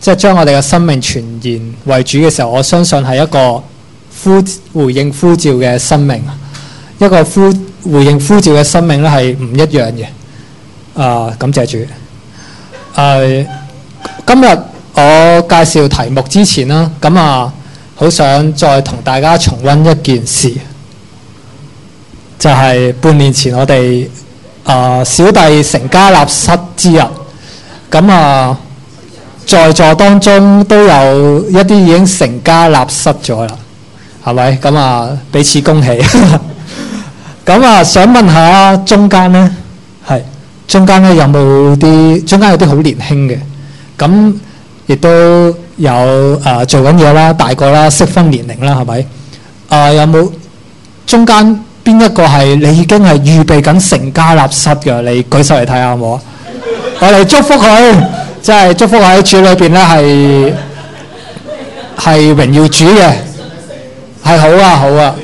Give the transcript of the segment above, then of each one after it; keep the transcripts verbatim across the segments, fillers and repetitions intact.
即係將我哋嘅生命全然為主嘅時候，我相信係一個呼回應呼召嘅生命，一個呼回應呼召嘅生命咧係唔一樣嘅。啊、呃，感謝主。誒、呃，今日我介紹題目之前啦，咁啊，好想再同大家重溫一件事，就係、是、半年前我哋啊、呃、小弟成家立室之日，咁啊。在座當中都有一啲已經成家立室咗啦，係咪？咁啊，彼此恭喜。咁啊，想問下中間咧，係中間咧有冇啲？中間有啲好年輕嘅，咁亦都有誒、呃、做緊嘢啦，大個啦，適婚年齡啦，係咪？啊、呃，有冇中間邊一個係你已經係預備緊成家立室嘅？你舉手嚟睇下好冇啊？我哋祝福佢。即係祝福喺主裏邊咧，係係榮耀主嘅，係好啊好啊。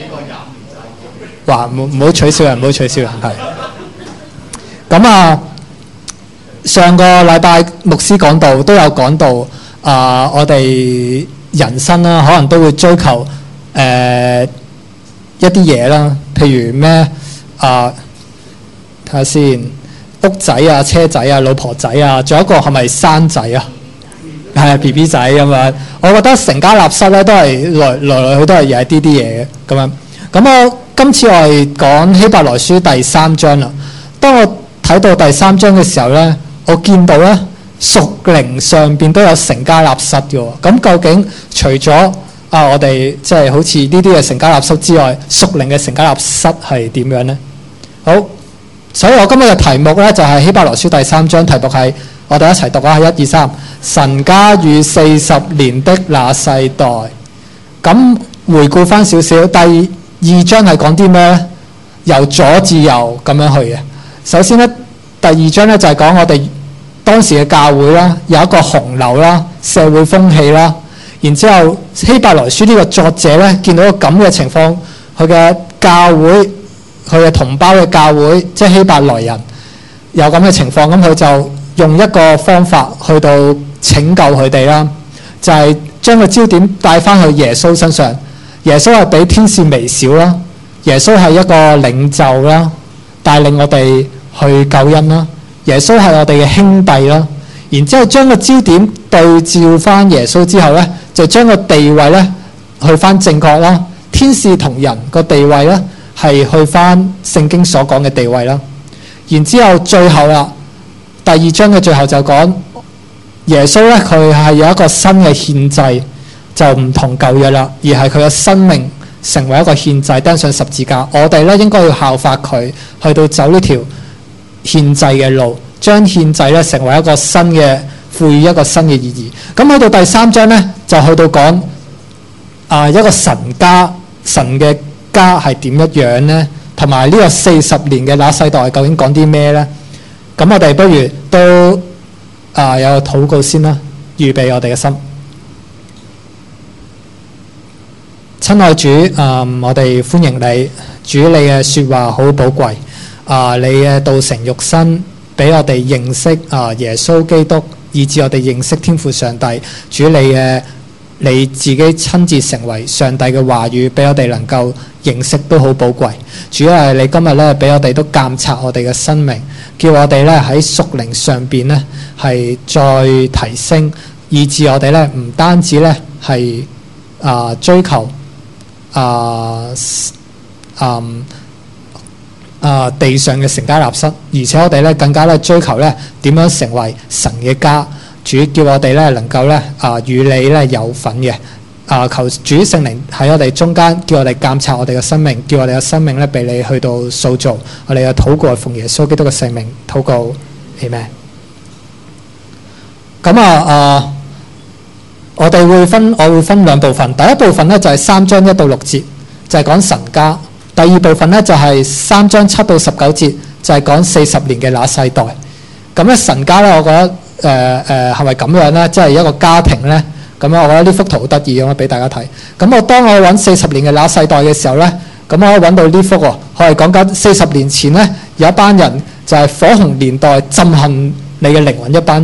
話唔唔好取笑人，唔好取笑人，係。咁啊，上個禮拜牧師講道都有講到啊、呃，我哋人生啦，可能都會追求誒、呃、一啲嘢啦，譬如咩啊？睇下先。屋仔啊、車仔啊、老婆仔啊，仲有一個係咪生仔啊？係 B B 仔咁樣。我覺得成家立室咧都係來來來去都係又係啲啲嘢嘅咁樣。咁我今次我係講希伯來書第三章啦。當我睇到第三章嘅時候咧，我見到咧屬靈上邊都有成家立室嘅喎。咁究竟除咗啊我哋即係好似呢啲嘅成家立室之外，屬靈嘅成家立室係點樣咧？好。所以我今日嘅題目咧就係希伯來書第三章，題目係我哋一齊讀啊，一二三，神家與四十年的那世代。咁回顧翻少少，第二章係講啲咩咧？由左至右咁樣去嘅。首先咧，第二章咧就係講我哋當時嘅教會啦，有一個洪流啦，社會風氣啦。然之後希伯來書呢個作者咧見到個咁嘅情況，佢嘅教會。佢嘅同胞嘅教會，即係希伯來人，有咁嘅情況，咁佢就用一個方法去到拯救佢哋啦，就係、是、將個焦點帶翻去耶穌身上。耶穌係比天使微小啦，耶穌係一個領袖啦，帶領我哋去救恩啦。耶穌係我哋嘅兄弟啦。然之後將個焦點對照翻耶穌之後咧，就將個地位咧去翻正確啦。天使同人個地位咧。係去翻聖經所講嘅地位啦，然之後最後啦，第二章嘅最後就講耶穌咧，佢係有一個新嘅獻祭，就唔同舊約啦，而係佢嘅生命成為一個獻祭，釘上十字架。我哋咧應該要效法佢，去到走呢條獻祭嘅路，將獻祭咧成為一個新嘅，賦予一個新嘅意義。咁去到第三章咧，就去到講啊、呃、一個神家，神嘅家係點一樣呢？同埋呢個四十年嘅那世代究竟講啲咩呢？咁我哋不如都啊、呃、有個禱告先啦，預備我哋嘅心。親愛主，啊、呃、我哋歡迎你，主你嘅說話好寶貴，啊、呃、你嘅道成肉身，俾我哋認識啊、呃、耶穌基督，以致我哋認識天父上帝。主你嘅你自己親自成為上帝嘅話語，俾我哋能夠認識都好寶貴。主要係你今日咧俾我哋都監察我哋嘅生命，叫我哋咧喺屬靈上邊咧係再提升，以致我哋咧唔單止咧係啊追求啊啊啊地上嘅成家立室，而且我哋咧更加咧追求咧點樣成為神嘅家。主叫我哋咧能夠咧啊與你咧有份嘅啊，求主聖靈喺我哋中間，叫我哋監察我哋嘅生命，叫我哋嘅生命咧被你去到塑造。我哋嘅禱告係奉耶穌基督嘅聖名禱告，阿們。咁啊啊，我哋會分我會分兩部分，第一部分咧就係三章一到六節，就係講神家；第二部分咧就係三章七到十九節，就係講四十年嘅那世代。咁咧神家咧，我覺得。誒誒係咪咁樣咧？即係一個家庭咧，咁樣我覺得呢幅圖好得意，我俾大家睇。咁我當我揾四十年嘅那世代嘅時候咧，咁我揾到呢幅喎，我係講緊四十年前咧有一班人就係火紅年代震撼你嘅靈魂一班人。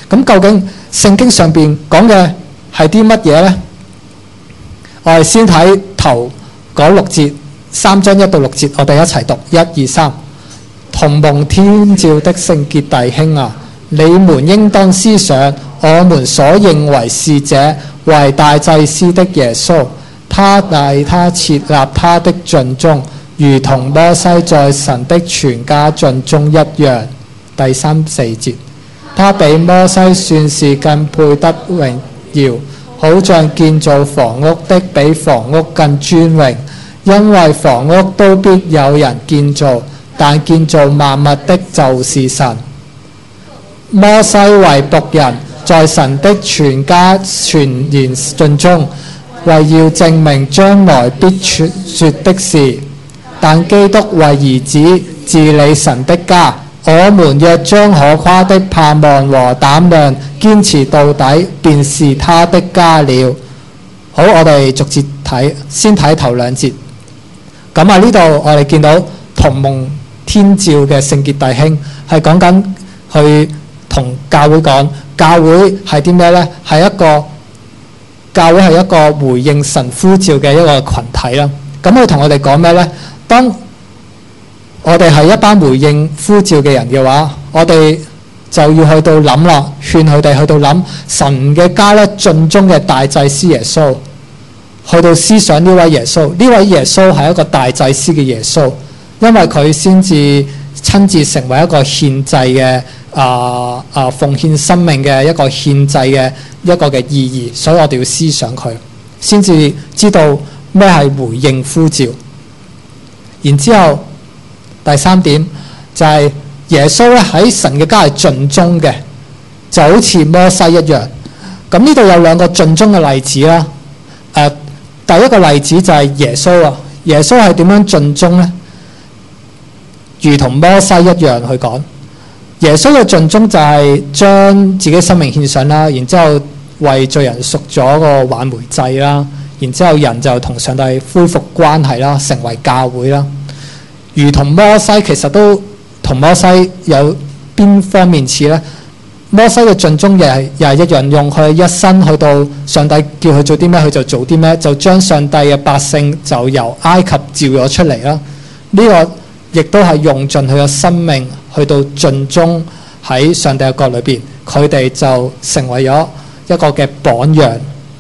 咁究竟聖經上邊講嘅係啲乜嘢呢？我哋先睇頭嗰六節，三章一到六節，我哋一齊讀，一二三。同蒙天召的聖潔弟兄啊，你們應當思想我們所認為是這為大祭司的耶穌，他為他設立他的盡忠，如同摩西在神的全家盡忠一樣。第三四節，他比摩西算是更配得榮耀，好像建造房屋的比房屋更尊榮，因為房屋都必有人建造，但建造萬物的就是神。摩西為僕人，在神的全家全然盡忠，為要證明將來必說的事。但基督為兒子治理神的家，我們若將可誇的盼望和膽量堅持到底，便是他的家了。好，我哋逐節睇，先睇頭兩節。咁啊，呢度我哋見到同蒙天召嘅聖潔弟兄係講緊去同教會講，教會係啲咩呢？係一個教會係一個回應神呼召嘅一個群體啦。咁佢同我哋講咩呢？當我哋係一班回應呼召嘅人嘅話，我哋就要去到諗啦，勸佢哋去到諗神嘅家咧，盡忠嘅大祭司耶穌，去到思想呢位耶穌。呢位耶穌係一個大祭司嘅耶穌，因為佢先至親自成為一個獻祭嘅啊啊奉獻生命嘅一個獻祭嘅一個嘅意義，所以我哋要思想佢，先至知道咩係回應呼召。然之後第三點就係、是、耶穌咧喺神嘅家係盡忠嘅，就好似摩西一樣。咁呢度有兩個盡忠嘅例子啦。誒、呃，第一個例子就係耶穌啊，耶穌係點樣盡忠呢？如同摩西一樣去講，耶穌嘅盡忠就係將自己生命獻上啦，然之後為罪人贖咗個挽回祭啦。然之後人就同上帝恢復關係啦，成為教會啦。如同摩西，其實都同摩西有邊方面似呢？摩西嘅盡忠又係又係一樣，用佢一生去到上帝叫佢做啲咩，佢就做啲咩，就將上帝嘅百姓就由埃及召咗出嚟啦。呢、這個亦都係用盡佢嘅生命去到盡忠喺上帝嘅國裏邊，佢哋就成為咗一個嘅榜樣。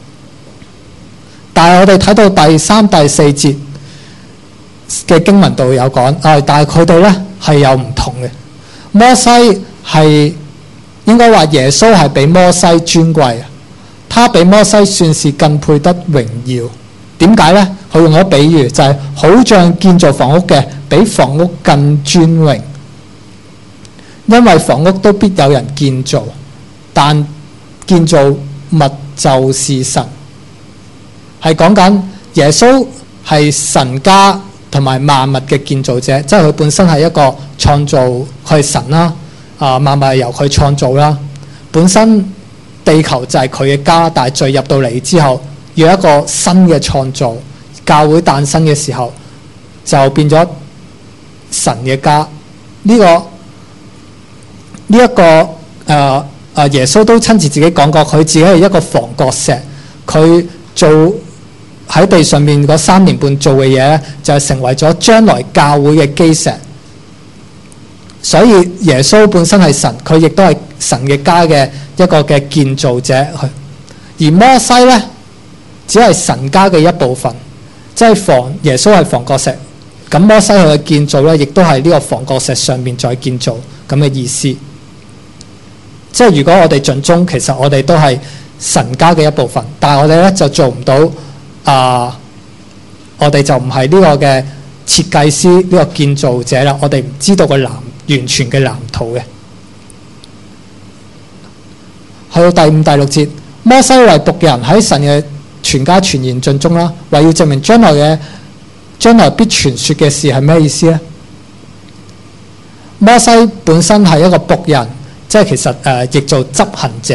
但係我哋睇到第三、第四節嘅經文度有講，啊，但係佢哋咧係有唔同嘅。摩西係應該話耶穌係比摩西尊貴，他比摩西算是更配得榮耀。點解咧？佢用咗比喻，就係、是、好像建造房屋嘅比房屋更尊榮，因為房屋都必有人建造，但建造物就是神。係講緊耶穌係神家同埋萬物嘅建造者，即係佢本身係一個創造，佢係神啦，啊萬物係由佢創造啦。本身地球就係佢嘅家，但係罪入到嚟之後，要一個新嘅創造，教會誕生嘅時候就變咗神嘅家。呢、這個呢一、這個誒誒、呃、耶穌都親自自己講過，佢自己係一個房角石，佢做喺地上面嗰三年半做嘅嘢咧，就係成為咗將來教會嘅基石。所以耶穌本身係神，佢亦都係神嘅家嘅一個嘅建造者。而摩西咧，只係神家嘅一部分，即係房耶穌係房角石，咁摩西佢嘅建造咧，亦都係呢個房角石上面再建造咁嘅意思。即係如果我哋盡忠，其實我哋都係神家嘅一部分，但係我哋咧就做唔到啊、呃！我哋就唔係呢個嘅設計師，呢、這個建造者啦。我哋唔知道個藍完全嘅藍圖嘅。去到第五、第六節，摩西為僕人喺神嘅全家全然盡忠啦，為要證明將來嘅將來必傳說嘅事係咩意思咧？摩西本身係一個僕人，即係其實誒、呃、譯做執行者。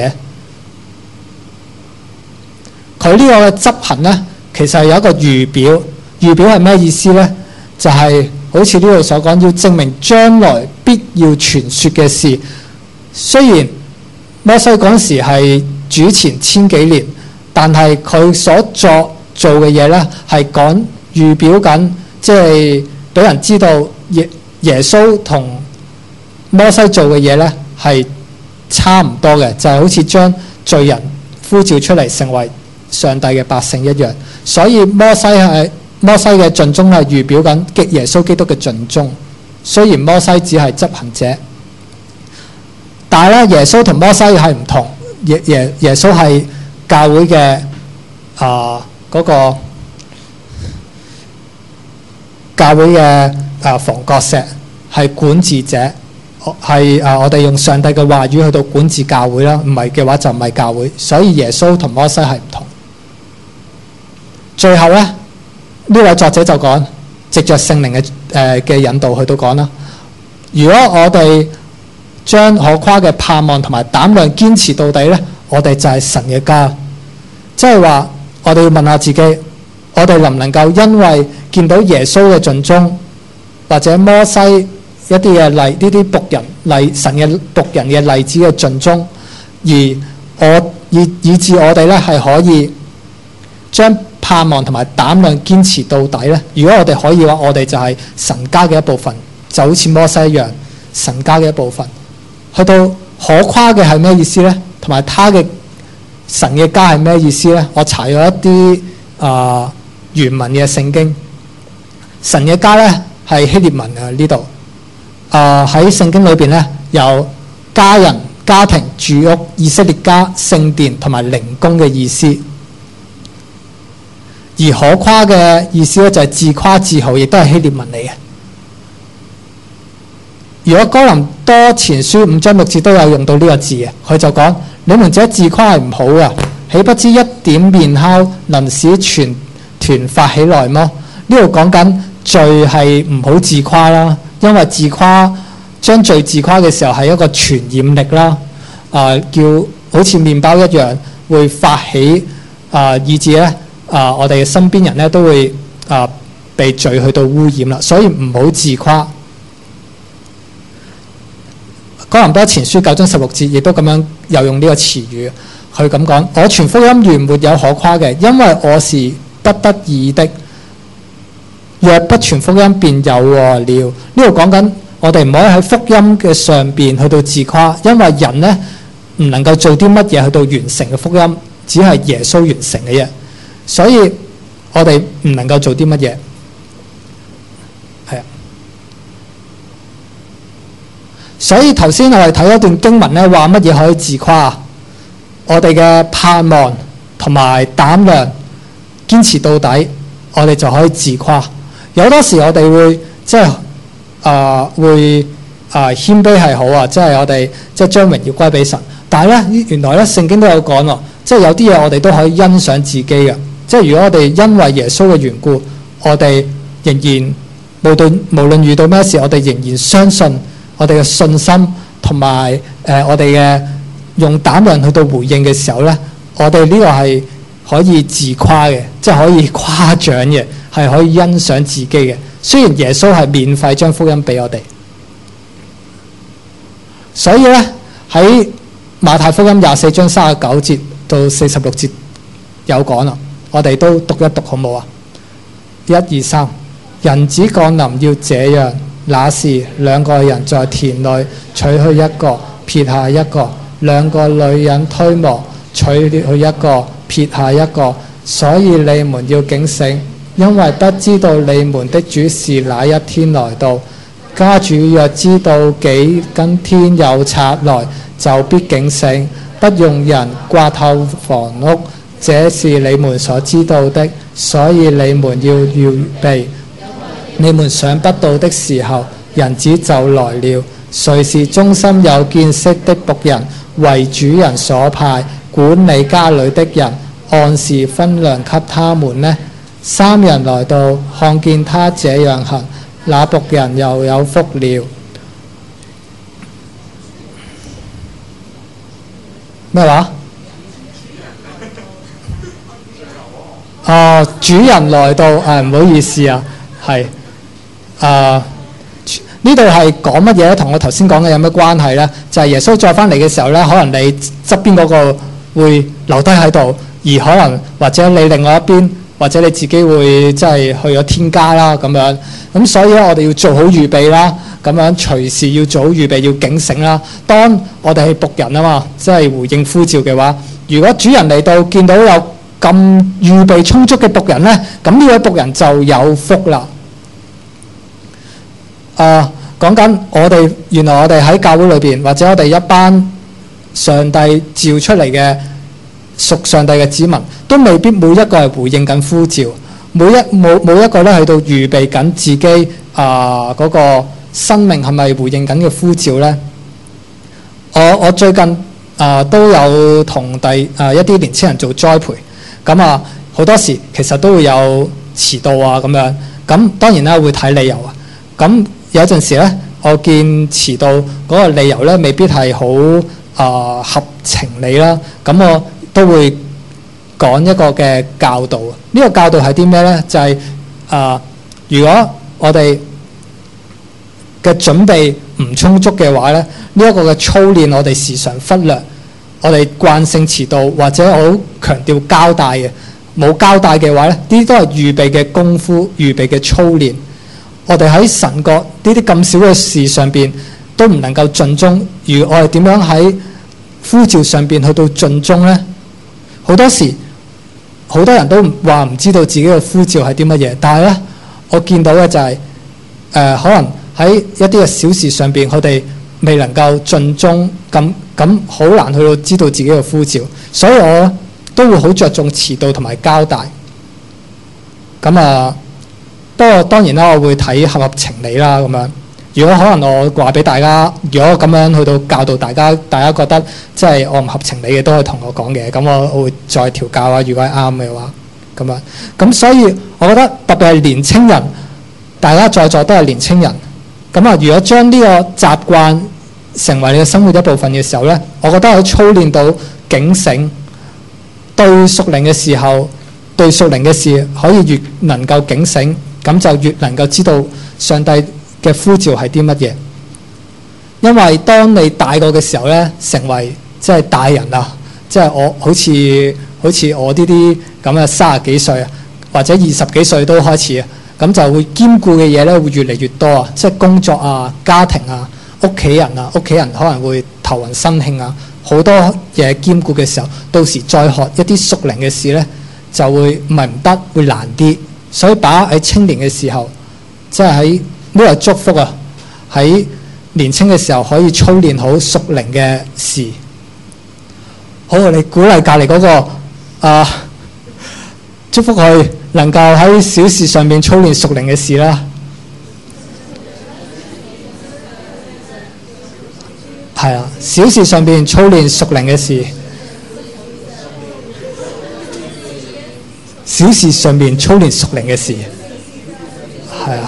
佢呢個嘅執行咧，其實係有一個預表。預表係咩意思咧？就係、是、好似呢度所講，要證明將來必要傳說嘅事。雖然摩西嗰陣時係主前千幾年，但係佢所作做嘅嘢咧係講預表緊，即係俾人知道耶耶穌同摩西做嘅嘢咧係差唔多嘅，就係、是、好似將罪人呼召出嚟成為上帝嘅百姓一樣。所以摩西係摩西嘅盡忠係預表緊耶穌基督嘅盡忠。雖然摩西只係執行者，但係咧耶穌同摩西係唔同。耶耶耶穌係教會嘅啊嗰個教會嘅啊房角石，係管治者，係啊我哋用上帝嘅話語去到管治教會啦。唔係嘅話就唔係教會。所以耶穌同摩西係唔同。最後咧呢位作者就講，藉着聖靈嘅誒嘅引導去到講啦。如果我哋將可誇嘅盼望同埋膽量堅持到底咧，我哋就係神嘅家。即係話我哋要問下自己，我哋能唔能夠因為見到耶穌嘅盡忠，或者摩西一啲嘅例，呢啲僕人例神嘅僕人嘅例子嘅盡忠，而我以以致我哋咧係可以將盼望同埋膽量堅持到底咧？如果我哋可以嘅話，我哋就係神家嘅一部分，就好似摩西一樣，神家嘅一部分。去到可誇嘅係咩意思咧？同埋他嘅神嘅家係咩意思咧？我查咗一啲啊、呃、原文嘅聖經，神嘅家咧係希臘文啊呢度啊喺聖經裏邊咧有家人、家庭、住屋、以色列家、聖殿同埋靈宮嘅意思。而可誇嘅意思咧就係自誇自豪，亦都係希臘文嚟嘅。如果哥林多前書五章六節都有用到呢個字嘅，佢就講：你們這自誇係唔好嘅，豈不知一點麵酵能使全團發起來麼？呢度講緊罪係唔好自誇啦，因為自誇將罪自誇嘅時候係一個傳染力啦，啊、呃、叫好似麵包一樣會發起啊、呃，以致咧。啊、呃！我哋嘅身邊人咧都會啊、呃、被罪去到污染啦，所以唔好自誇。哥林多前書九章十六節亦都咁樣又用呢個詞語去咁講：我傳福音原沒有可誇嘅，因為我是不得已的。若不傳福音，便有禍了。呢度講緊我哋唔可以喺福音嘅上邊去到自誇，因為人咧唔能夠做啲乜嘢去到完成嘅福音，只係耶穌完成嘅啫。所以我哋唔能夠做啲乜嘢，係啊。所以頭先我哋睇一段經文咧，話乜嘢可以自誇？我哋嘅盼望同埋膽量堅持到底，我哋就可以自誇。有多時我哋會即係啊會啊謙卑係好啊，即係我哋即係將榮耀歸俾神。但係咧原來咧聖經都有講喎，即係有啲嘢我哋都可以欣賞自己嘅。即係如果我哋因為耶穌嘅緣故，我哋仍然無論無論遇到咩事，我哋仍然相信我哋嘅信心同埋誒我哋嘅用膽量去到回應嘅時候咧，我哋呢個係可以自誇嘅，即係可以誇獎嘅，係可以欣賞自己嘅。雖然耶穌係免費將福音俾我哋，所以咧喺馬太福音廿四章三十九節到四十六節有講啦。我哋都讀一讀好冇啊？一二三，人子降臨要這樣，那時兩個人在田裏取去一個，撇下一個；兩個女人推磨，取去一個，撇下一個。所以你們要警醒，因為不知道你們的主是哪一天來到。家主若知道幾更天有賊來，就必警醒，不用人刮透房屋。這是你們所知道的，所以你們要預備。你們想不到的時候，人子就來了。誰是忠心有見識的僕人，為主人所派，管理家裏的人，按時分糧給他們呢？三人來到，看見他這樣行，那僕人又有福了。咩話？哦，主人來到，誒、啊、唔好意思啊，係啊， 呢度係講乜嘢咧？同我頭先講嘅有咩關係咧？就係、是、耶穌再翻嚟嘅時候咧，可能你側邊嗰個會留低喺度，而可能或者你另外一邊，或者你自己會即係去咗天家啦咁樣。咁所以咧，我哋要做好預備啦，咁樣隨時要做好預備，要警醒啦。當我哋係僕人啊嘛，即係回應呼召嘅話，如果主人嚟到見到有咁預備充足嘅僕人咧，咁呢位僕人就有福啦。啊，講緊我哋原來我哋喺教會裏邊，或者我哋一班上帝召出嚟嘅屬上帝嘅子民，都未必每一個係回應緊呼召，每一冇冇一個咧喺度預備緊自己啊嗰個生命係咪回應緊嘅呼召咧？我我最近啊都有同第啊一啲年青人做栽培，咁啊好多時其實都會有遲到啊咁樣，咁當然啦會睇理由啊，咁。有陣時咧，我見遲到嗰個理由咧，未必係好啊合情理啦。咁我都會講一個嘅教導。呢個教導係啲咩咧？就係啊，如果我哋嘅準備唔充足嘅話咧，呢一個嘅操練我哋時常忽略，我哋慣性遲到或者我好強調交代嘅，冇交代嘅話咧，呢啲都係預備嘅功夫、預備嘅操練。我哋喺神國呢啲咁少嘅事上邊都唔能夠盡忠，而我哋點樣喺呼召上邊去到盡忠呢？好多時好多人都話唔知道自己嘅呼召係啲乜嘢，但係咧我見到嘅就係、是、誒、呃、可能喺一啲嘅小事上邊，佢哋未能夠盡忠，咁咁好難去到知道自己嘅呼召，所以我都會好着重遲到同埋交代。咁啊〜不過當然啦，我會睇合合情理啦咁樣。如果可能我話俾大家，如果咁樣去到教導大家，大家覺得即係我唔合情理嘅，都可以同我講嘅。咁我我會再調教啊。如果係啱嘅話，咁樣。咁所以我覺得特別係年青人，大家在座都係年青人。咁啊，如果將呢個習慣成為你嘅生活一部分嘅時候咧，我覺得可以操練到警醒，對屬靈嘅時候，對屬靈嘅事可以越能夠警醒。咁就越能夠知道上帝嘅呼召係啲乜嘢，因為當你大個嘅時候咧，成為即係大人啊，即係我好似好似我呢啲咁嘅三十幾歲啊，或者二十幾歲都開始啊，咁就會兼顧嘅嘢咧會越嚟越多啊，即係工作啊、家庭啊、屋企人啊，屋企人可能會頭暈身㷫啊，好多嘢兼顧嘅時候，到時再學一啲屬靈嘅事咧，就會唔係唔得，會難啲。所以把握喺青年嘅時候，即係喺呢個祝福啊！喺年青嘅時候可以操練好屬靈嘅事。好，你鼓勵隔離嗰個啊，祝福佢能夠喺小事上面操練屬靈嘅事啦。係啊，小事上邊操練屬靈嘅事。小事上面操練屬靈嘅事，係啊，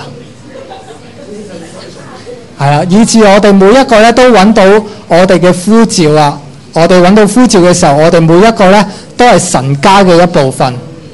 係啊，以致我哋每一個咧都揾到我哋嘅呼召啊！我哋揾到呼召嘅時候，我哋每一個咧都係神家嘅一部分。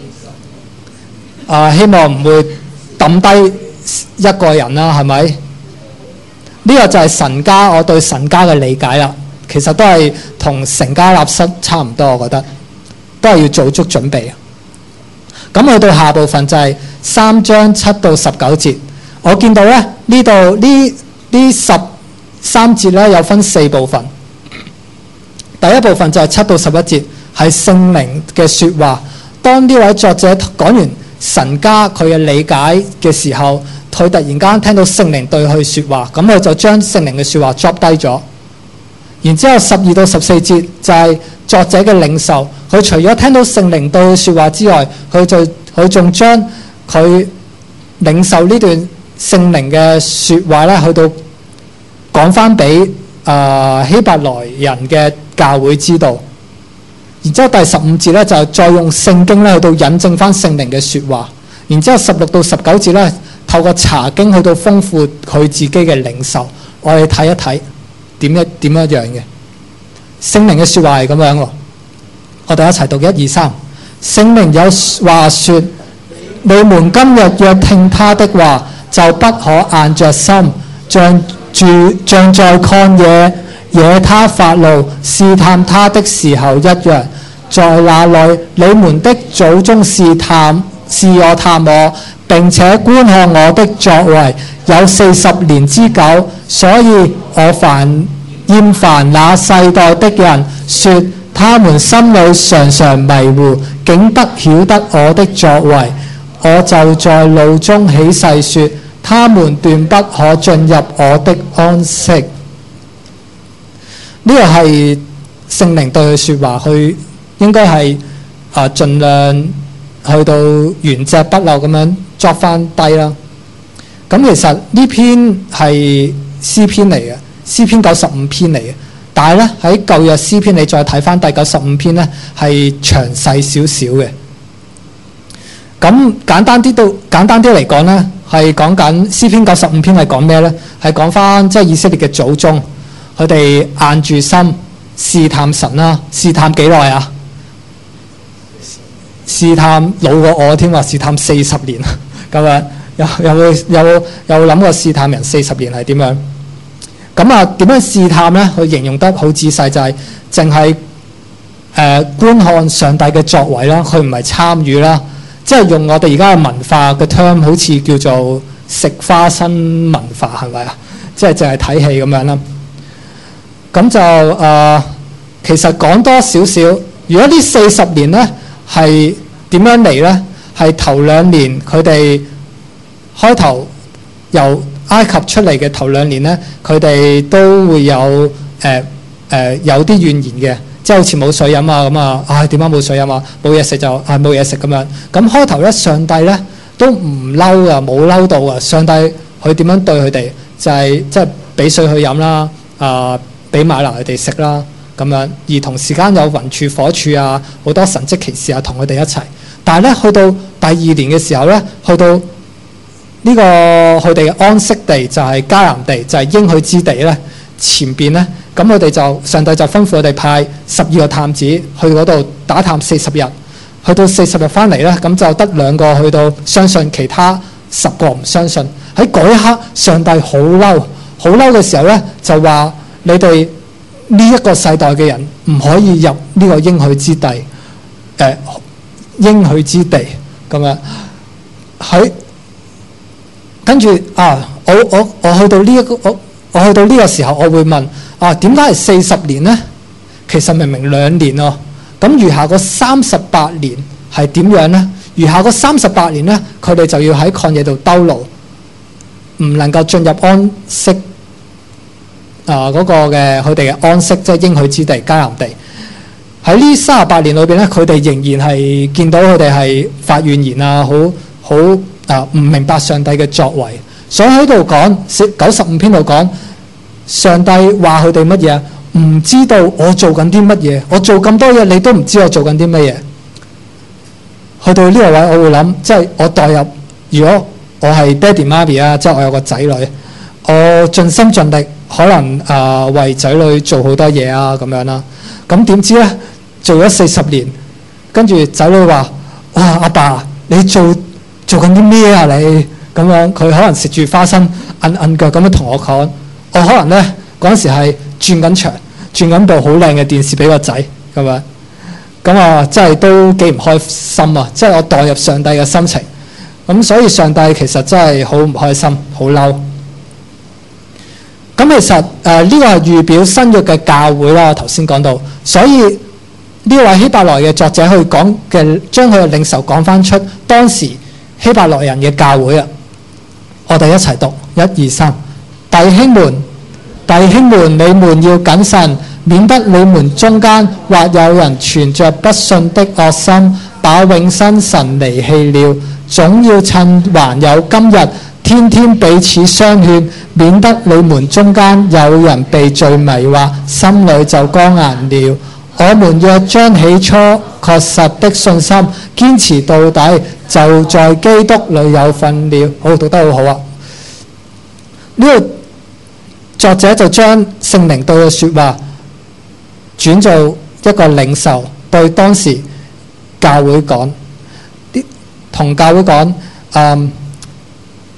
啊，希望唔會抌低一個人啦，係咪？呢個就係神家，我對神家嘅理解啦。其實都係同成家立室差唔多，我覺得都係要做足準備。咁去到下部分就係三章七到十九節，我見到咧呢度呢呢十三節咧有分四部分。第一部分就係七到十一節，係聖靈嘅説話。當呢位作者講完神家佢嘅理解嘅時候，佢突然間聽到聖靈對佢説話，咁佢就將聖靈嘅説話 drop 低咗。然之後十二到十四節就係作者嘅領受，佢除咗聽到聖靈對佢説話之外，佢就佢仲將佢領受呢段聖靈嘅説話咧，去到講翻俾啊希伯來人嘅教會知道。然之後第十五節咧就再用聖經咧去到引證翻聖靈嘅説話。然之後十六到十九節咧透過查經去到豐富佢自己嘅領受。我哋睇一睇。點一點一樣嘅聖靈嘅説話係咁樣喎，我哋一齊讀一二三。聖靈有話說：你們今日若聽他的話，就不可硬着心， 像住像在曠野惹他發怒試探他的時候一樣。在那裏，你們的祖宗試探試我探我，並且觀看我的作為，有四十年之久。所以我煩厭煩那世代的人，說他們心裏常常迷糊，竟不曉得我的作為。我就在怒中起誓說，他們斷不可進入我的安息。呢個係聖靈對佢説話，佢應該係啊，盡量去到原隻不漏咁樣作翻低啦。咁其實呢篇係詩篇嚟嘅，詩篇九十五篇嚟嘅。但係咧喺舊約詩篇，你再睇翻第九十五篇咧，係詳細少少嘅。咁簡單啲都簡單啲嚟講咧，係講緊詩篇九十五篇係講咩咧？係講翻即係以色列嘅祖宗，佢哋硬住心試探神啦，試探幾耐啊？試探老過我添，話試探四十年咁樣，有有冇有有諗過試探人四十年係點樣？咁啊點樣試探咧？佢形容得好仔細，就係淨係誒觀看上帝嘅作為啦，佢唔係參與啦。即係用我哋而家嘅文化嘅 term，好似叫做食花生文化，係咪啊？即係淨係睇戲咁樣啦。咁就誒、呃，其實講多少少，如果呢四十年咧係點樣嚟咧？係頭兩年佢哋開頭由埃及出嚟嘅頭兩年咧，佢哋都會有誒誒、呃呃、有啲怨言嘅。即係好似冇水飲啊咁啊，唉點解冇水飲啊？冇嘢食就唉冇嘢食咁樣。咁開頭咧，上帝咧都唔嬲噶，冇嬲到啊！上帝佢點樣對佢哋？就係即係俾水佢飲啦，啊俾嗎哪佢哋食啦咁樣。而同時間有雲柱火柱啊，好多神蹟奇事啊，同佢哋一齊。但係咧，去到第二年嘅時候咧，去到呢個佢哋嘅安息地就係迦南地，就係應許之地咧，前邊咧。咁佢哋就上帝就吩咐佢哋派十二個探子去嗰度打探四十日，去到四十日翻嚟咧，咁就得兩個去到相信，其他十個唔相信。喺嗰一刻，上帝好嬲，好嬲嘅時候咧，就話你哋呢一個世代嘅人唔可以入呢個應許之地，誒、呃、應許之地咁樣。喺跟住啊，我我我去到呢、這、一個我我去到呢個時候，我會問。啊，點解係四十年呢？其實明明兩年哦。咁餘下個三十八年係點樣呢？餘下個三十八年呢，佢哋就要喺曠野度兜路，唔能夠進入安息啊嗰、那個嘅佢哋嘅安息，即係應許之地迦南地。喺呢三十八年裏邊咧，佢哋仍然係見到佢哋係發怨言啊，好好啊唔明白上帝嘅作為。所以喺度講九十五篇度講。上帝話佢哋乜嘢？唔知道我做緊啲乜嘢？我做咁多嘢，你都唔知我做緊啲乜嘢？去到呢個位，我會諗，即係我代入，如果我係爹哋媽咪啊，即係我有個仔女，我盡心盡力，可能啊、呃、為仔女做好多嘢啊咁樣啦。咁點知咧，做咗四十年，跟住仔女話：哇，阿爸，你做做緊啲咩啊？你咁樣，佢可能食住花生，揞揞腳咁樣同我講。我可能咧嗰陣時係轉緊牆，轉緊部好靚嘅電視俾個仔咁樣，咁啊真係都幾唔開心啊！即係我代入上帝嘅心情，咁所以上帝其實真係好唔開心，好嬲。咁其實誒呢、呃這個係預表新約嘅教會啦，我頭先講到，所以呢位希伯來嘅作者去講嘅，將佢嘅領受講翻出當時希伯來人嘅教會啊！我哋一齊讀，一二三。弟兄們，弟兄們，你們要謹慎，免得你們中間或有人存着不信的惡心，把永生神離棄了。總要趁還有今日，天天彼此相勸，免得你們中間有人被罪迷惑，心裏就剛硬了。我們若將起初確實的信心堅持到底，就在基督裏有份了。好，讀得好好啊！呢、這個作者就將聖靈對嘅説話轉做一個領袖，對當時教會講，同教會講，嗯，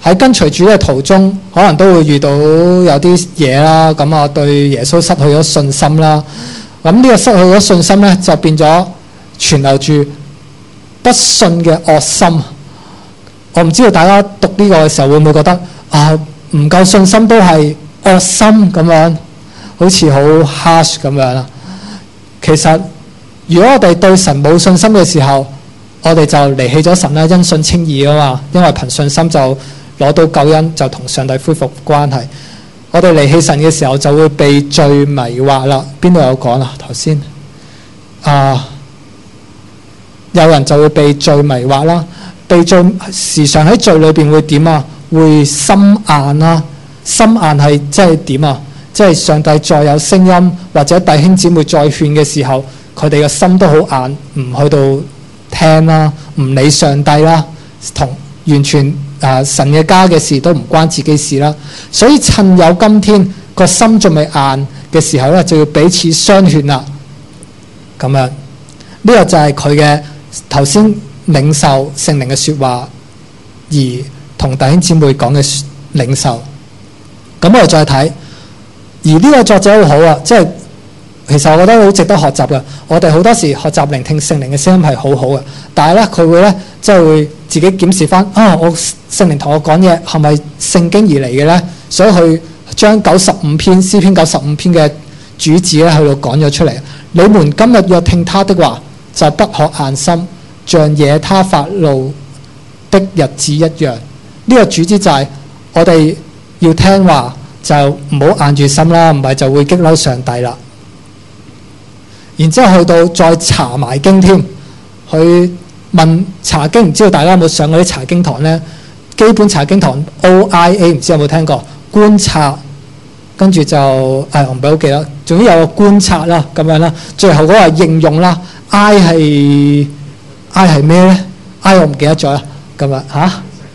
喺跟隨主嘅途中，可能都會遇到有啲嘢啦，咁啊對耶穌失去咗信心啦。咁呢個失去咗信心咧，就變咗存留住不信嘅惡心。我唔知道大家讀呢個嘅時候會唔會覺得啊唔夠信心都係惡心咁樣，好似好 harsh 咁樣啦。其實如果我哋對神冇信心嘅時候，我哋就離棄咗神啦，因信稱義啊嘛，因為憑信心就攞到救恩，就同上帝恢復關係。我哋離棄神嘅時候就會被罪迷惑啦。邊度有講啊？頭先啊，有人就會被罪迷惑啦。被罪時常喺罪裏邊會點啊？會心硬啦。心硬係即係點啊？即係上帝再有聲音或者弟兄姊妹再勸嘅時候，佢哋嘅心都好硬，唔去到聽啦，唔理上帝啦，同完全啊神嘅家嘅事都唔關自己事啦。所以趁有今天個心仲未硬嘅時候咧，就要彼此相勸啦。咁樣呢、這個就係佢嘅頭先領受聖靈嘅說話，而同弟兄姊妹講嘅領受。咁我哋再睇，而呢個作者好好啊，即係其實我覺得好值得學習嘅。我哋好多時學習聆聽聖靈嘅聲音係好好嘅，但係咧佢會咧即係會自己檢視翻啊，我聖靈同我講嘢係咪聖經而嚟嘅咧？所以佢將九十五篇詩篇九十五篇嘅主旨咧喺度講咗出嚟。你們今日若聽他的話，就不可硬心，像惹他發怒的日子一樣。呢、這個主旨就係我哋要聽話，就唔好硬住心啦，唔係就會激嬲上帝啦。然之後去到再查埋經添，去問查經，唔知道大家有冇上過啲查經堂呢？基本查經堂 O I A 唔知有冇聽過？觀察，跟住就誒、哎、我唔係好記得，總之有個觀察啦咁樣啦。最後嗰個係應用啦 ，I 係 I 係咩呢？ I 我唔記得咗啦，咁啊嚇。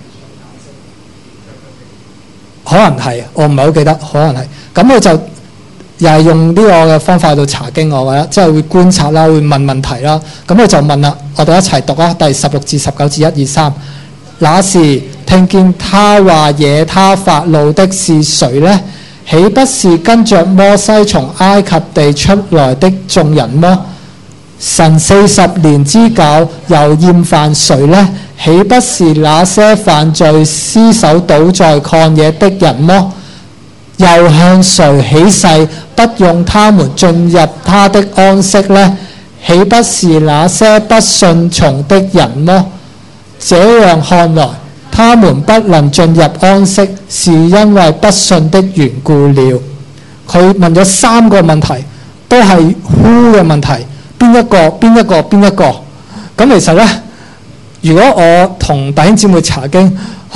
可能係，我唔係好記得，可能係。咁佢就又係用呢個嘅方法去到查經，我覺得即係會觀察啦，會問問題啦。咁佢就問啦，我哋一齊讀啊，第十六至十九至一二三。那時聽見他話惹他發怒的是誰呢？豈不是跟着摩西從埃及地出來的眾人麼？神四十年之久又厭煩誰呢？豈不是那些犯罪屍首倒在曠野的人麼？又向誰起誓不用他們進入他的安息呢？豈不是那些不信從的人麼？這樣看來，他們不能進入安息，是因為不信的緣故了。佢問咗三個問題，都係 who 嘅問題，邊一個？邊一個？邊一個？咁其實呢，如果我同弟兄姊妹查經去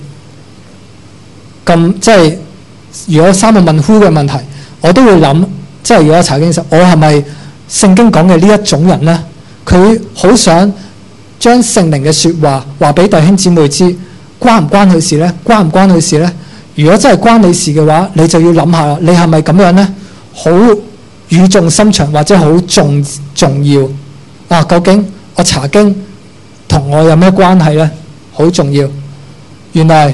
咁，即係如果三個問 who 嘅問題，我都會諗，即係如果查經時，我係咪聖經講嘅呢一種人呢？佢好想將聖靈嘅說話話俾弟兄姊妹知，關唔關佢事呢？關唔關佢事呢？如果真係關你事嘅話，你就要諗下啦，你係咪咁樣呢？好語重心長或者好重重要啊？究竟我查經同我有咩關係呢？好重要。原來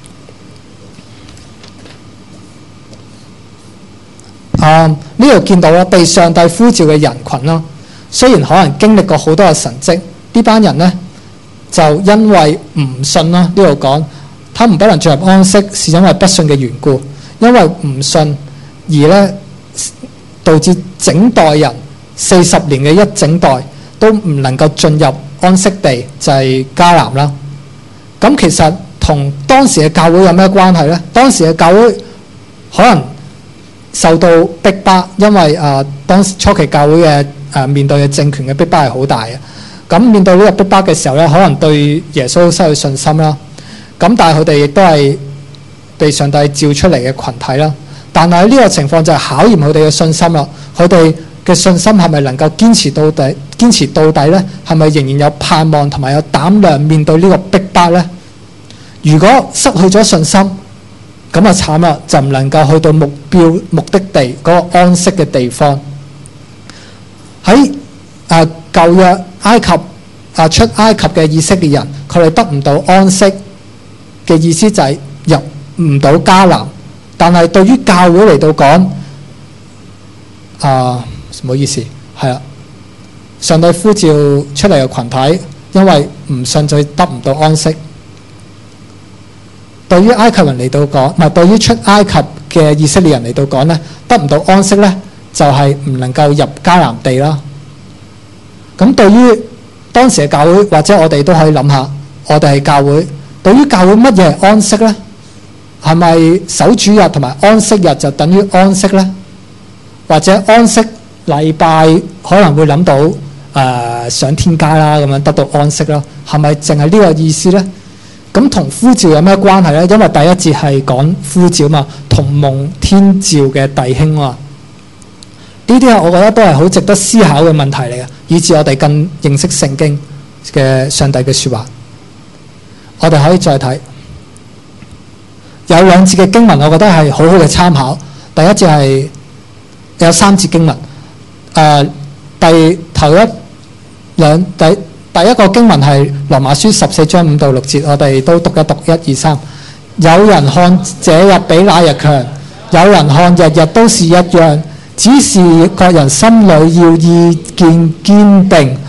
啊呢度見到啦，被上帝呼召嘅人群啦，雖然可能經歷過好多嘅神蹟，呢班人呢就因為唔信啦。呢度講，他們不能進入安息，是因為不信嘅緣故。因為唔信而呢導致整代人四十年嘅一整代都唔能夠進入安息地，就係迦南啦。咁其實同當時嘅教會有咩關係呢？當時嘅教會可能受到逼迫，因為啊、呃、當時初期教會嘅、呃、面對嘅政權嘅逼迫係好大嘅。咁面對呢個逼迫嘅時候咧，可能對耶穌失去信心啦。咁但係佢哋亦都係被上帝召出嚟嘅群體啦。但係呢個情況就係考驗佢哋嘅信心啦。佢哋嘅信心係咪能夠堅持到底？堅持到底呢？係咪仍然有盼望同埋有膽量面對呢個逼迫呢？如果失去咗信心，咁啊慘啦，就唔能夠去到目標目的地嗰個安息嘅地方。喺啊舊約埃及啊出埃及嘅以色列人，佢哋得唔到安息， 嘅意思就係入唔到迦南，但係對於教會嚟到講，啊唔好意思，係啦，上帝呼召出嚟嘅群體，因為唔信就得唔到安息。對於埃及人嚟到講，唔係對於出埃及嘅以色列人嚟到講咧，得唔到安息咧，就係、是、唔能夠入迦南地啦。咁對於當時嘅教會，或者我哋都可以諗下，我哋係教會，對於教會乜嘢係安息咧？係咪守主日同埋安息日就等於安息咧？或者安息禮拜可能會諗到誒、呃、上天家啦，咁樣得到安息啦？係咪淨係呢個意思咧？咁同呼召有咩關係咧？因為第一節係講呼召嘛，同蒙天召嘅弟兄啊，呢啲係我覺得都係好值得思考嘅問題嚟嘅，以致我哋更認識聖經嘅上帝嘅說話。我哋可以再睇有兩節嘅經文，我覺得係好好嘅參考。第一節係有三節經文，誒、呃，第頭一兩第。第一個經文係羅馬書十四章五到六節，我哋都讀一讀，一二三。有人看這日比那日強，有人看日日都是一樣，只是各人心裏要意見堅定，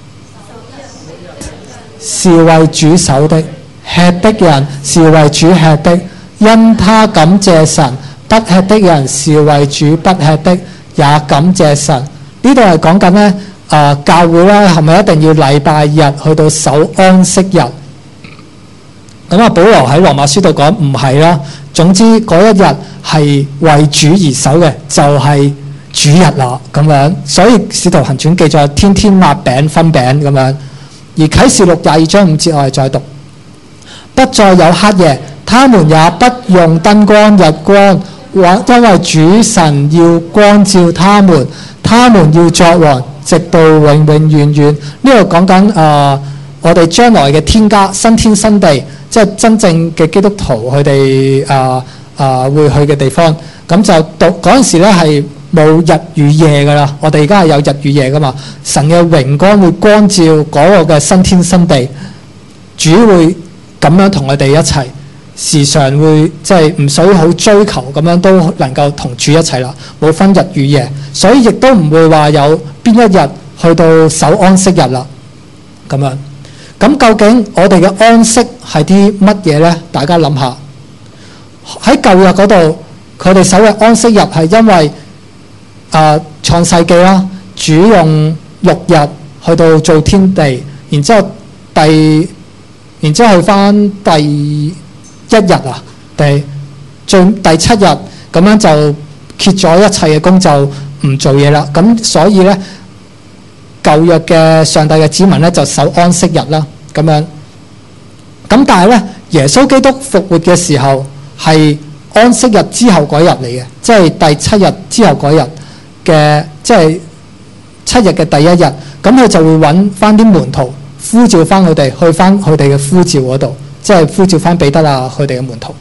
是為主守的，吃的人是為主吃的，因他感謝神；不吃的人是為主不吃的，也感謝神。呢度係講緊呢。啊，教會咧係咪一定要禮拜日去到守安息日？咁啊，保羅喺羅馬書度講唔係啦。總之嗰一日係為主而守嘅，就係、是、主日啦。咁樣，所以使徒行傳記載天天擘餅分餅咁樣。而啟示錄廿二章五節我哋再讀，不再有黑夜，他們也不用燈光日光，因為主神要光照他們，他們要作王，直到永永遠遠。呢度講緊誒，我哋將來嘅天家新天新地，即係真正嘅基督徒佢哋誒誒會去嘅地方。咁就到嗰陣時咧係冇日與夜噶啦，我哋而家係有日與夜噶嘛。神嘅榮光會光照嗰個嘅新天新地，主會咁樣同我哋一齊，時常會即係唔使好追求咁樣都能夠同主一齊啦，冇分日與夜，所以亦都唔會話有邊一日去到守安息日啦咁樣。咁究竟我哋嘅安息係啲乜嘢呢？大家諗下，喺舊約嗰度佢哋守嘅安息日係因為啊創世記啦，主用六日去到做天地，然之後第然之後去翻第一日啊，第最第七日咁樣就歇咗一切嘅工，就唔做嘢啦。咁所以咧舊約嘅上帝嘅子民咧就守安息日啦，咁樣。咁但係咧耶穌基督復活嘅時候係安息日之後嗰日嚟嘅，即係第七日之後嗰日嘅，即係七日嘅第一日。咁佢就會揾翻啲門徒呼召翻佢哋去翻佢哋嘅呼召嗰度，即係呼召翻彼得啊佢哋嘅門徒。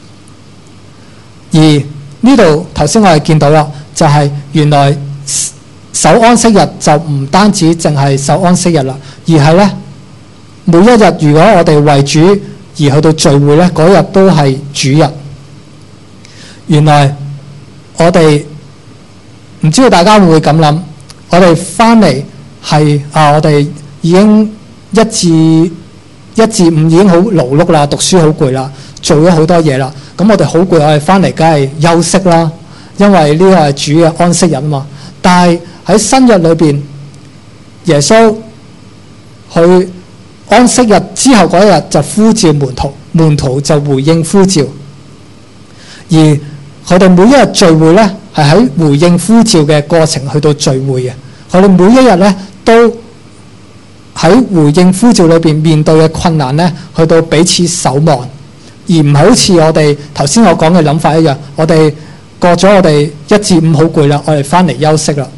而呢度頭先我哋見到啦，就係、是、原來守安息日就唔單止淨係守安息日啦，而係咧每一日如果我哋為主而去到聚會咧，嗰日都係主日。原來我哋唔知道大家會唔會咁諗，我哋翻嚟係啊，我哋已經一至一至五已經好勞碌啦，讀書好攰啦，做咗好多嘢啦。咁我哋好攰，我哋翻嚟梗係休息啦，因為呢個係主嘅安息日啊嘛。但係喺新約裏邊，耶穌去安息日之後嗰一日就呼召門徒，門徒就回應呼召。而佢哋每一日聚會咧，係喺回應呼召嘅過程去到聚會嘅。佢哋每一日咧都喺回應呼召裏邊面，面對嘅困難咧，去到彼此守望，而唔係好似我哋頭先我講嘅諗法一樣。我哋過咗我哋一至五好攰啦，我哋翻嚟休息啦。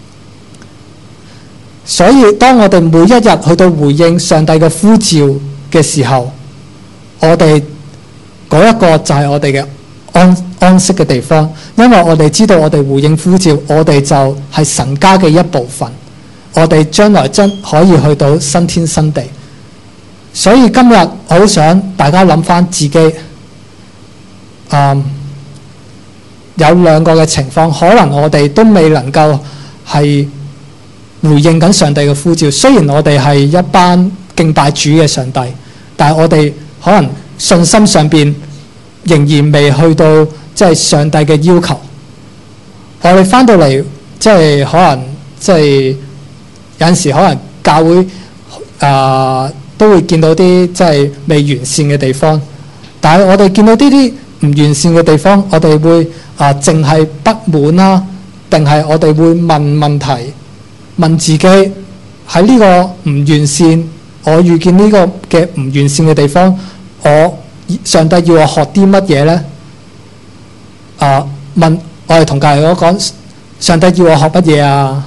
所以當我哋每一日去到回應上帝嘅呼召嘅時候，我哋嗰一個就係我哋嘅安安息嘅地方，因為我哋知道我哋回應呼召，我哋就係神家嘅一部分，我哋將來真可以去到新天新地。 所以今日我好想大家諗翻自己，嗯，有兩個嘅情況，可能我哋都未能夠係回應緊上帝嘅呼召。雖然我哋係一班敬拜主嘅上帝，但係我哋可能信心上邊仍然未去到即係上帝嘅要求。我哋翻到嚟，即係可能即係有陣時可能教會啊、呃、都會見到啲即係未完善嘅地方，但係我哋見到呢啲唔完善嘅地方，我哋會啊淨係不滿啦，定係我哋會問問題，問自己喺呢個唔完善，我遇見呢個嘅唔完善嘅地方，我上帝要我學啲乜嘢咧？啊問。我哋同隔離嗰講，上帝要我學乜嘢啊？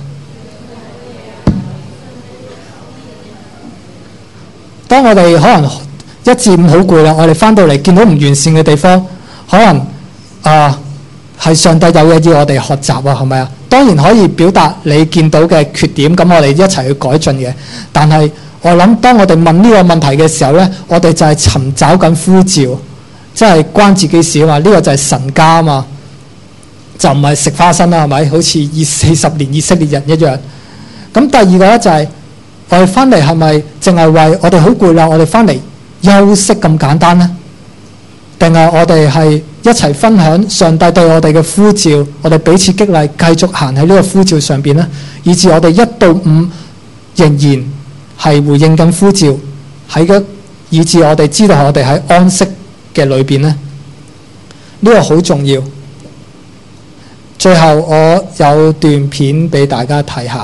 當我哋可能一至五好攰啦，我哋翻到嚟見到唔完善嘅地方，可能啊係上帝有嘢要我哋學習啊，係咪啊？當然可以表達你見到嘅缺點，咁我哋一齊去改進嘅。但係我諗，當我哋問呢個問題嘅時候咧，我哋就係尋找緊呼召，即係關自己事啊嘛。呢個就係神家啊嘛。就唔係食花生啦，係咪？好似二四十年以色列人一樣。咁第二個咧就係、是、我哋翻嚟係咪淨係為我哋好攰啦？我哋翻嚟休息咁簡單呢？定係我哋係一齊分享上帝對我哋嘅呼召，我哋彼此激勵，繼續行喺呢個呼召上邊呢？以至我哋一到五仍然係回應緊呼召，喺嘅以至我哋知道我哋喺安息嘅裏邊呢？呢、這個好重要。最後我有段片俾大家睇下，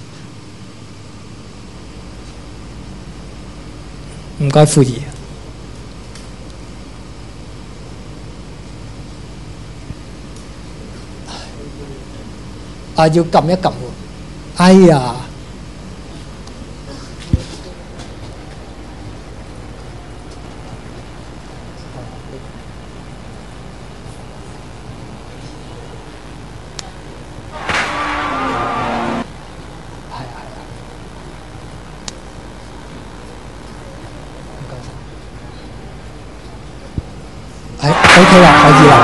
唔該傅儀。啊，要撳一撳喎！哎呀！OK 啦，可以啦。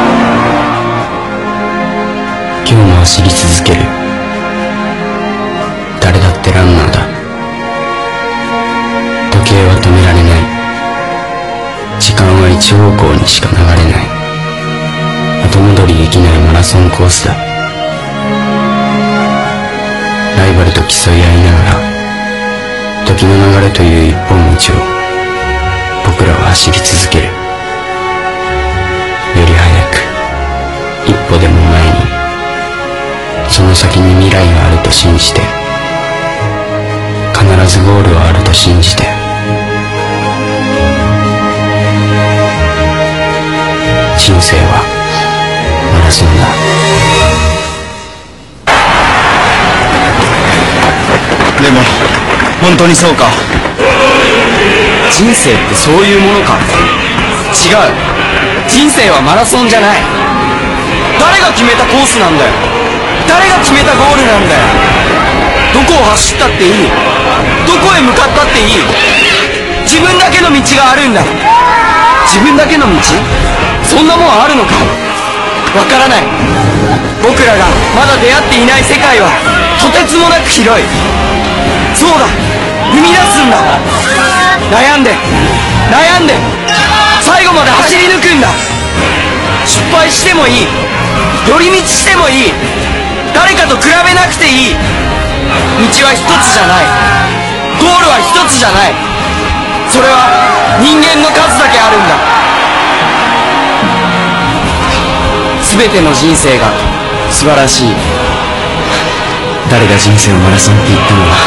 今日も走り続ける。誰だってランナーだ。時計は止められない。時間は一方向にしか流れない。後戻りできないマラソンコースだ。ライバルと競い合いながら、時の流れという一本道を僕らは走り続ける。より早く一歩でも前に、その先に未来があると信じて、必ずゴールはあると信じて。人生はマラソンだ。でも本当にそうか。人生ってそういうものか。違う。人生はマラソンじゃない。誰が決めたコースなんだよ。誰が決めたゴールなんだよ。どこを走ったっていい。どこへ向かったっていい。自分だけの道があるんだ。自分だけの道、そんなもんあるのか。わからない。僕らがまだ出会っていない世界はとてつもなく広い。そうだ、踏み出すんだ。悩んで悩んで最後まで走り抜くんだ。失敗してもいい。寄り道してもいい。誰かと比べなくていい。道は一つじゃない。ゴールは一つじゃない。それは人間の数だけあるんだ。全ての人生が素晴らしい。誰が人生をマラソンって言ったのは。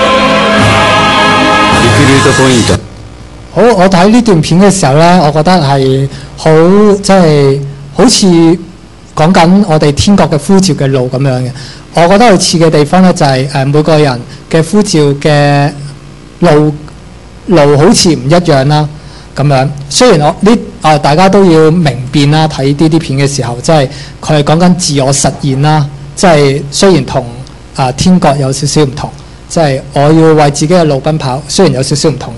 リクルートポイント。 好，我睇呢段片嘅時候呢，我覺得係好即係好似講緊我哋天國嘅呼召嘅路咁樣嘅。我覺得佢似嘅地方呢，就係、是、誒每個人嘅呼召嘅路路好似唔一樣啦咁樣。雖然我呢啊大家都要明辨啦，睇呢啲片嘅時候，即係佢係講緊自我實現啦，即係雖然同啊天國有少少唔同，即係我要為自己嘅路奔跑，雖然有少少唔同嘅。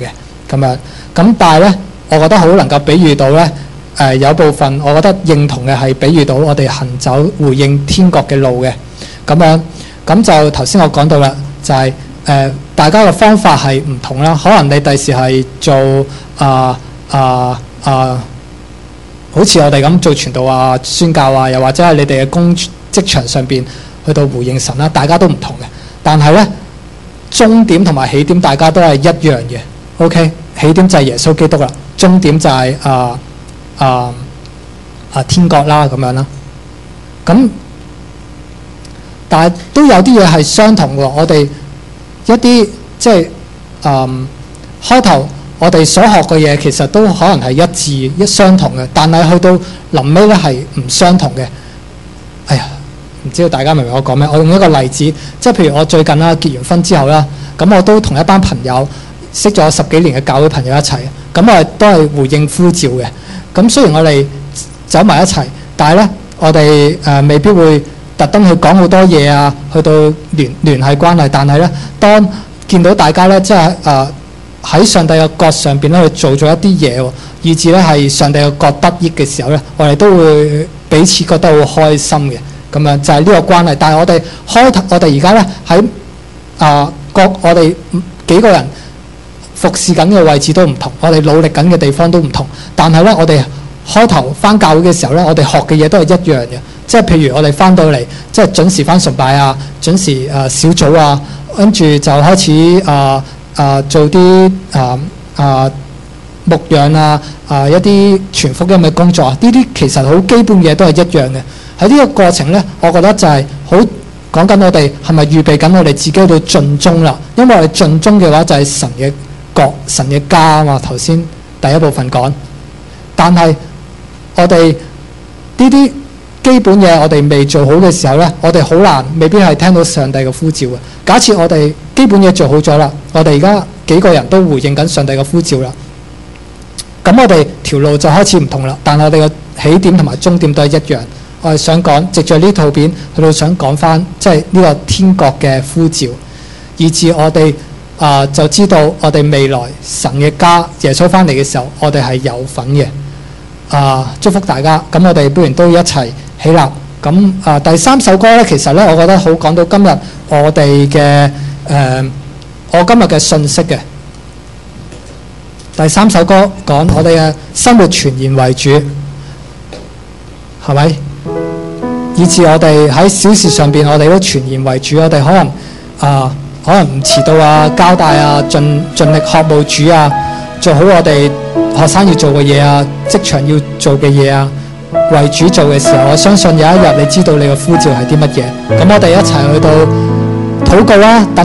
咁樣。咁但係咧，我覺得好能夠比喻到咧，誒、呃、有部分我覺得認同嘅係比喻到我哋行走回應天國嘅路嘅咁樣。咁就頭先我講到啦，就係、是、誒、呃、大家嘅方法係唔同啦。可能你第時係做啊啊啊，好似我哋咁做傳道啊、宣教啊，又或者係你哋嘅工職場上邊去到回應神啦，大家都唔同嘅。但係咧，終點同埋起點大家都係一樣嘅。OK， 起點就係耶穌基督啦，終點就係啊啊啊天國啦咁樣啦。咁但係都有啲嘢係相同嘅。我哋一啲即係嗯開頭我哋所學嘅嘢其實都可能係一致一相同嘅，但係去到臨尾咧係唔相同嘅。哎呀，唔知道大家明唔明我講咩？我用一個例子，即係譬如我最近啦結完婚之後啦，咁我都同一班朋友識咗十幾年嘅教會朋友一齊，咁我哋都係回應呼召嘅。咁雖然我哋走埋一齊，但係咧我哋誒、呃、未必會特登去講好多嘢啊，去到聯聯繫關係。但係咧，當見到大家咧，即係誒喺上帝嘅國上邊咧去做咗一啲嘢，以至咧係上帝嘅國得益嘅時候咧，我哋都會彼此覺得好開心嘅。咁樣就係呢個關係。但係我哋開頭，我哋而家咧喺啊各我哋幾個人服侍緊嘅位置都唔同，我哋努力緊嘅地方都唔同。但係咧，我哋開頭翻教會嘅時候咧，我哋學嘅嘢都係一樣嘅。即係譬如我哋翻到嚟，即係準時翻崇拜啊，準時誒、呃、小組啊，跟住就開始啊啊、呃呃、做啲啊啊牧養啊啊一啲傳福音嘅工作啊，呢啲其實好基本嘅嘢都係一樣嘅。喺呢個過程咧，我覺得就係好講緊我哋係咪預備緊我哋自己去到盡忠啦。因為我哋盡忠嘅話就係神嘅國、神嘅家啊嘛。頭先第一部分講，但係我哋呢啲基本嘢我哋未做好嘅時候咧，我哋好難，未必係聽到上帝嘅呼召嘅。假設我哋基本嘢做好咗啦，我哋而家幾個人都回應緊上帝嘅呼召啦，咁我哋條路就開始唔同啦。但係我哋嘅起點同埋終點都係一樣。我係想講，藉著呢套片去到想講翻，即係呢個天國嘅呼召，以至我哋啊、呃、就知道我哋未來神嘅家耶穌翻嚟嘅時候，我哋係有份嘅。啊、呃，祝福大家。咁我哋不如都一齊起立。咁啊、呃，第三首歌咧，其實咧，我覺得好講到今日我哋嘅誒，我今日嘅信息嘅。第三首歌講我哋嘅生活全然為主，係咪？以至我哋喺小事上邊，我哋都全然為主。我哋可能啊、呃，可能唔遲到啊，交代啊，盡盡力學務主啊，做好我哋學生要做嘅嘢啊，職場要做嘅嘢啊，為主做嘅時候，我相信有一日你知道你嘅呼召係啲乜嘢。咁我哋一齊去到禱告啦。